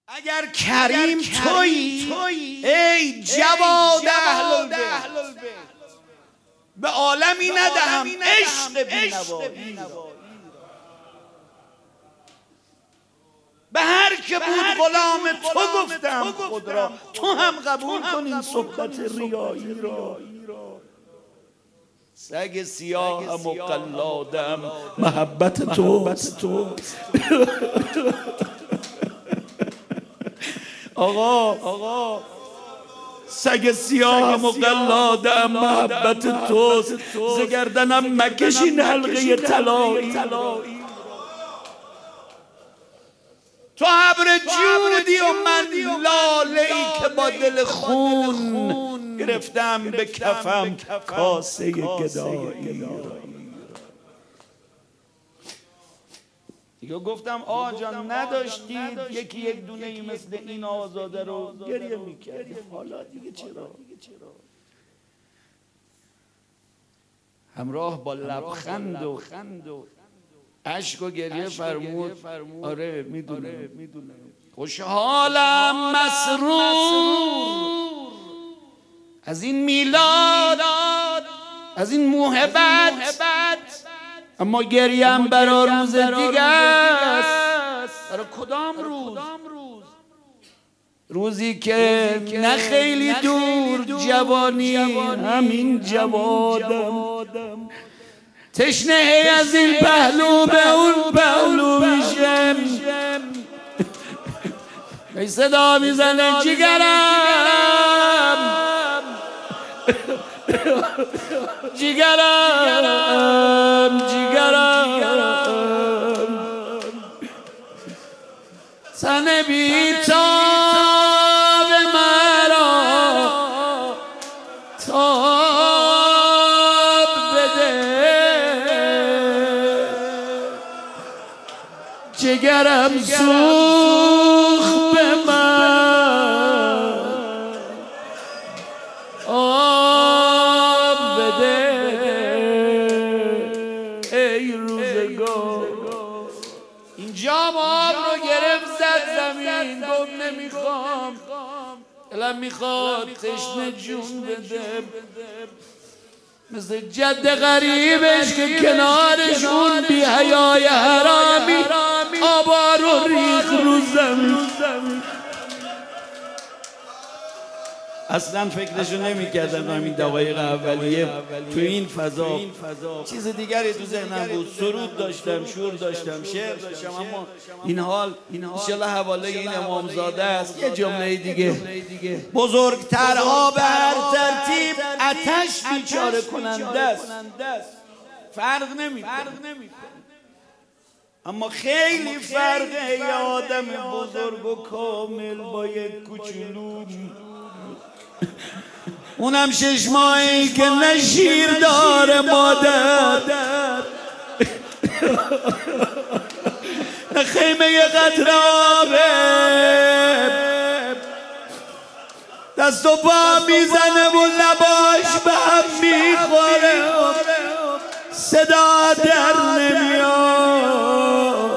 اگر کریم تویی ای جواد اهل البیت، به عالمی ندهم عشق بی‌نوایی. به هر که بود غلام تو گفتم خود را، تو هم قبول کن این صحبت ریایی را. سگ سیاهم و قلادم محبت توست. آقا سگ سیاهم و قلادم محبت توست، ز گردنم مکش این حلقه طلایی. تو ابر جودی و من لاله ای که با دل خون گرفتم به کفم کاسه گدایی. دیگه گفتم آقا جان نداشتید یکی یک دونه ای مثل این آزاده رو گریه میکردیم، حالا دیگه چرا؟ همراه با لبخند و اشک و گریه فرمود آره میدونم خوشحالم مسرور از این میلاد، از این موهبت، اما گریم برا روز دیگه است. برا کدام روز؟ روزی که نه خیلی دور جوانی همین جوادم تشنه از این پهلو به اون پهلو میشم، ای صدا میزنه جیگرم تن بیتاب مرا تاب بده، جگرم سوخت به من آب بده. ای روزگار اینجا آب رو گرفت زد زمین، گفت نمیخوام، دلم میخواد تشنه جون بده، مثل جد غریبش که کنارش اون بی حیای حرامی آبا رو ریخ رو زمین. اصلا فکرشو نمی‌کردم همین دقایق اولیه تو این فضا چیز دیگری تو ذهنم بود. سرود داشتم، شور داشتم، شعر داشتم، اما این حال انشالله حواله این امامزاده است. یه جمله دیگه بزرگترها به هر ترتیب آتش بیچاره کننده است، فرق نمی‌کنه، اما خیلی فرقه یه آدم بزرگ و کامل با یک کوچولو، اونم 6 ماهی که نه شیر داره مادر، نه خیمه قطرابه، دست و پا میزنه و لباش به هم میخوره، صدا در نمیاد.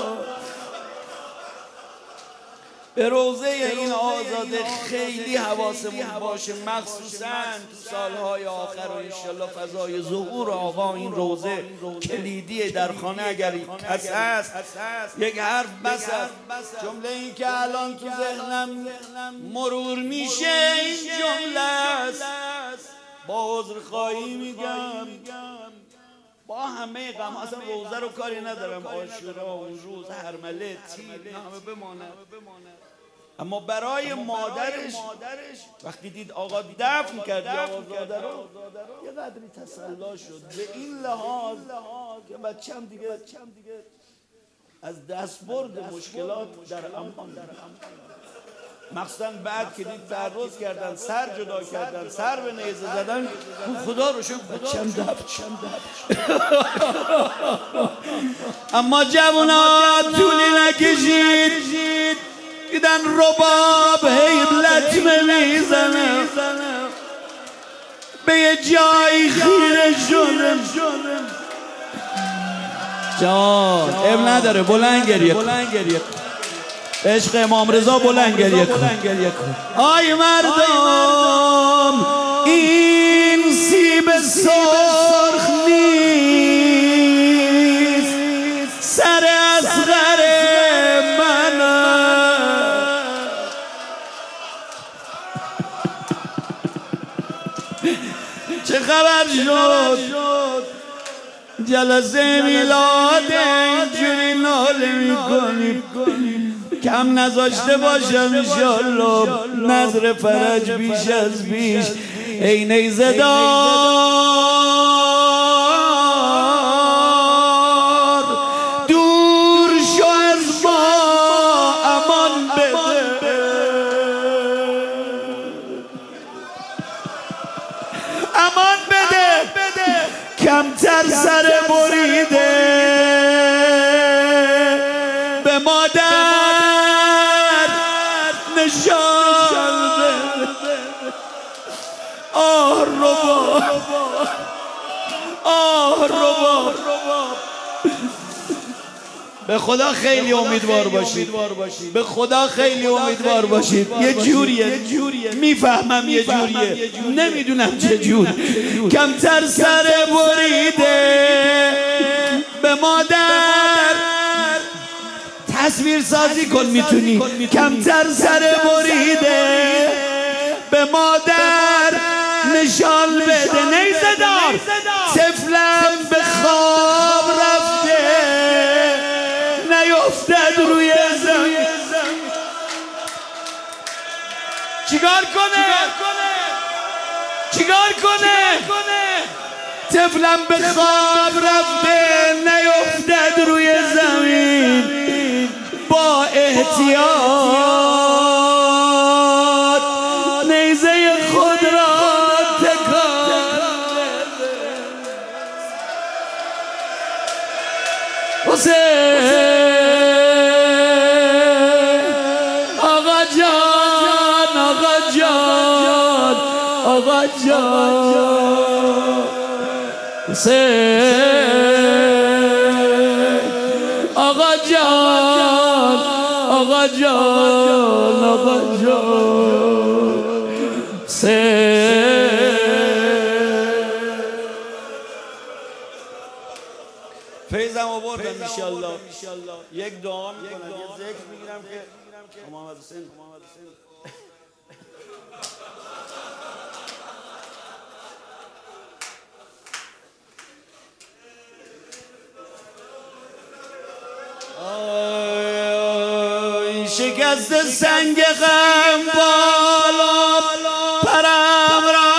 به روزه این آزاده خیلی حواسمون باشه، مخصوصاً تو سالهای آخر و انشالله فضای ظهور آقا. این روزه کلیدیه در خانه. اگر کس هست یک حرف بس است، جمله این که الان تو ذهنم مرور میشه این جمله است، با عذرخواهی میگم با همه غم، اصلا روزه رو کاری ندارم، عاشورا اون روز هرمله تیر همه بماند، اما برای مادرش وقتی دید آقا دفن کرد یا آزاده رو یه قدری تسلا شد. به این لحاظ که بچم دیگه از دستبرد مشکلات در امان، مخصوصا بعد که دید تعرض کردن، سر جدا کردن، سر به نیزه زدن، خدا رو شکر بچم دفن. اما جوونا طولی نکشید، دیدن رباب هی لطمه میزنه، به یه جایی خیره شده. جان اب نداره، بلند گریه. عشق امام رضا بلند گریه کن. آی مردم این سیب سرخ نیست، سر اصغر من. چه خبر شد جلسه میلاد اینجوری ناله میکنی؟ کم نذاشته باشم انشالله نظر فرج بیش از بیش. ای نیزه دار دور شو از ما، امان بده، امان بده. کمتر سر بریده به مادر نشان بده. آه ربا، آه ربا. به خدا خیلی امیدوار باشید، به خدا خیلی امیدوار باشید. یه جوریه میفهمم، یه جوریه نمیدونم چه جور. کمتر سر بریده به مادر، تصویر سازی کن میتونی. کمتر سر بریده به مادر نشان بده. نیزه دار طفلم به خواب رفته، نیفتد روی زمین. چیکار کنه؟ چیکار کنه؟ طفلم به خواب رفته، نیفتد روی زمین. با احتیاط نیزه خود را تکان حسین. آقا جان، آقا جان، آقا جان. حسین آقا جان، آقا جان، آقا جان. فیضم آوردم انشالله. یک دعا میکنم، یه ذکر میگیرم که محمد حسین شکست سنگ غم بالا پرم را،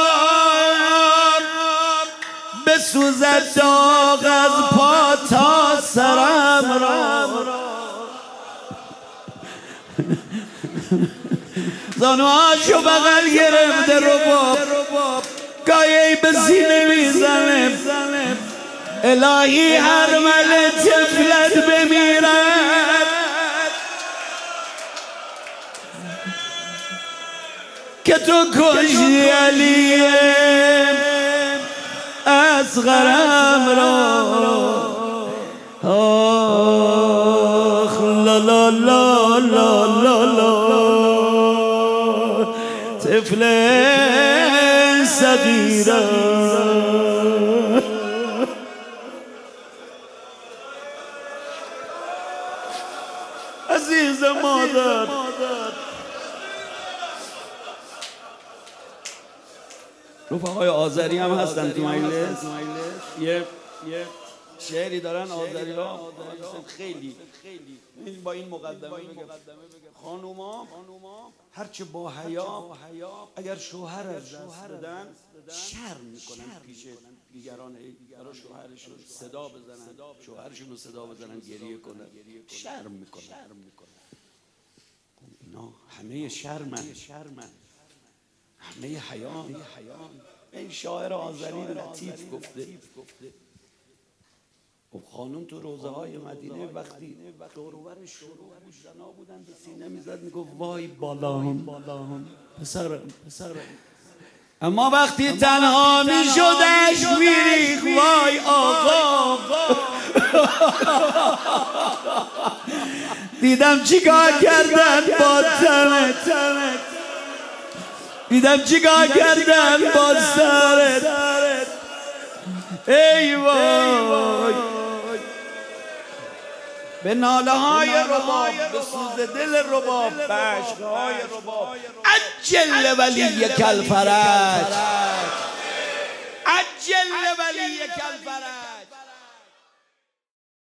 بسوزد داغ از پا تا سرم را. زانوهاشو بغل گرفته رباب، گاهی به سینه میزنه. الهی هر مل طفلت بمیرد که تو کشی علی اصغرم را. آخ لا لا لا لا لا لا، طفل صغیرم. عزیز مادر، رفقای آذری هم هستن تو مجلس. یه شعری دارن آذری ها خیلی با این مقدمه بگم. خانوما هرچه با حیا اگر شوهر از دست بدن شرم میکنن پیش دیگران، برای شوهرشون صدا بزنن، شوهرشون رو صدا بزنن، گریه کنن، شرم میکنن. اینا همه شرمن، همه حیان. این شاعر آذری لطیف گفته. خانم تو روزه های مدینه وقتی دور و برش زنا بودن به سینه میزد میگفت وای بالاهم پسرم. اما وقتی تنها میشدش میریخ وای آقا. دیدم چیکار کردن با تنت، دیدم چیکار کردن با سرت. ای وای به ناله های رباب، به سوز دل رباب، به عشقهای رباب. عجل ولی کل فرج، عجل ولی کل فرج.